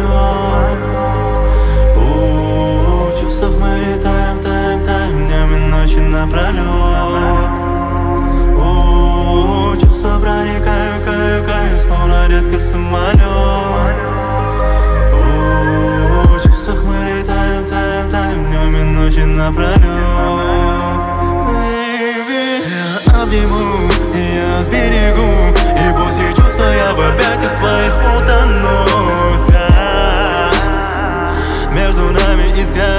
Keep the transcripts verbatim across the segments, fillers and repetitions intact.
самолет. У чувствах мы летаем, таем, таем днем и ночи напролет. У чувства проникаю, каю, каю, словно редкий самолет. У чувствах мы летаем, таем, таем днем и ночи напролет. Я обниму, я сберегу, и после чувства я в объятиях твоих утону. Искра, между нами искра,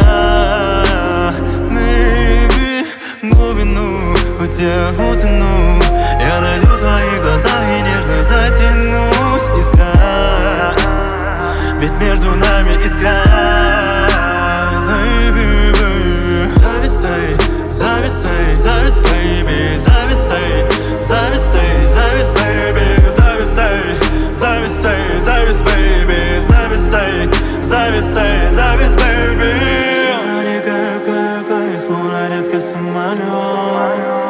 baby, глубину хоть я утону. Я найду в твоих глазах и нежно затянусь. Искра, ведь между нами искра, baby, baby. Зависай, зависай, завис, baby, зависай, зависай, завис, baby, зависай, зависай, завис, baby, зависай, зависай, завис, baby. Проникаю, каю, каю, словно редкий самолет.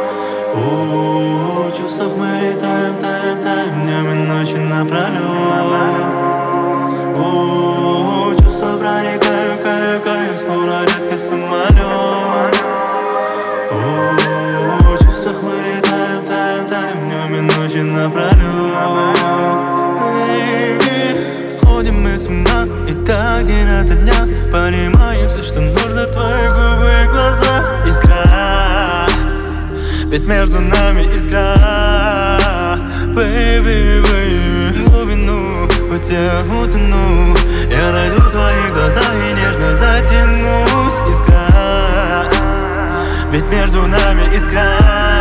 У чувствах мы летаем, таем, таем днем и ночи напролет. У чувства проникаю, каю, каю, словно редкий самолет. У чувствах мы летаем, таем, таем днем и ночи напролет. Сходим мы с ума, и так день ото дня понимаем все, что нужно, твои губы и глаза. Искра, ведь между нами искра, baby, baby. Глубину хоть я утону, я найду в твоих глазах и нежно затянусь. Искра, ведь между нами искра.